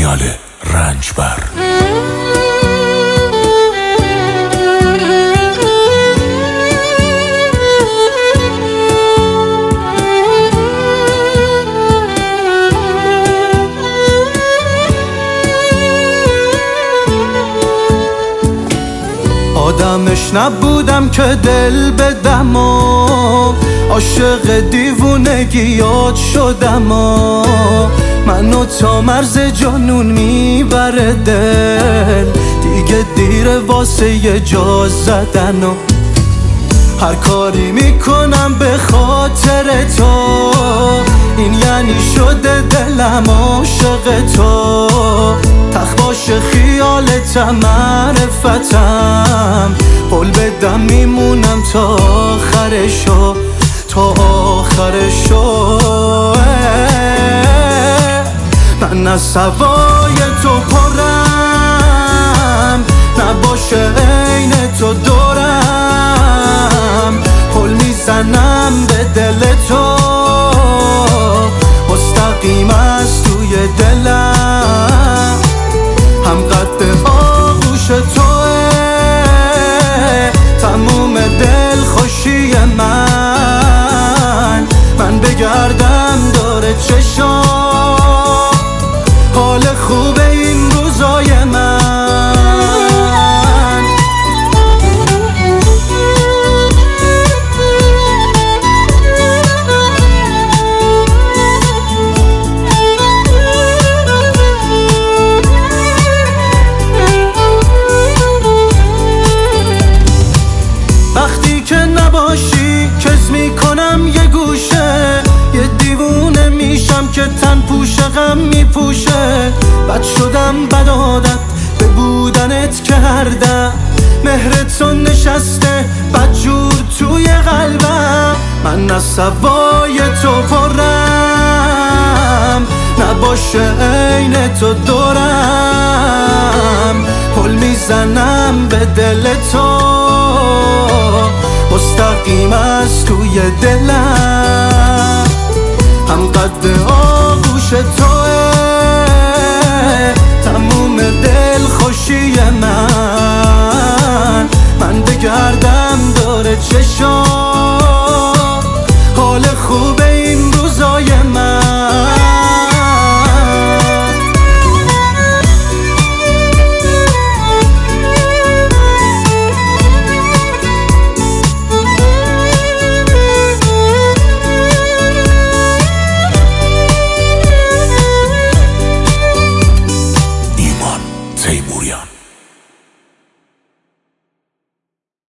کانال رنجبر. آدمش نبودم که دل بدم و عاشق دیوونگیات شدم و منو تا مرز جنون میبره دل، دیگه دیره واسه یه جا زدن و هر کاری میکنم به خاطر تو، این یعنی شده دلم عاشق تو. تخ باشه خیالتم معرفتم، قول بدم میمونم تا آخرشو، تا آخرشو. من از سوای تو پرم، نباشه عین تو دورم، پل میزنم به دل تو، مستقیم از توی دلم، هم قد آغوش توه تموم دل خوشی من بگردم داره چشم حال خوبه این روزای من. وقتی که نباشی کز میکنم یه گوشه، یه دیوونه میشم که تن پوشه غم میپوشه. بد شدم بد عادت به بودنت کردم، مهرتون نشسته بدجور توی قلبم. من از سوای تو پرم، نباشه عین تو دورم، پل میزنم به دل تو، مستقیم از توی دلم، هم قد آغوش تو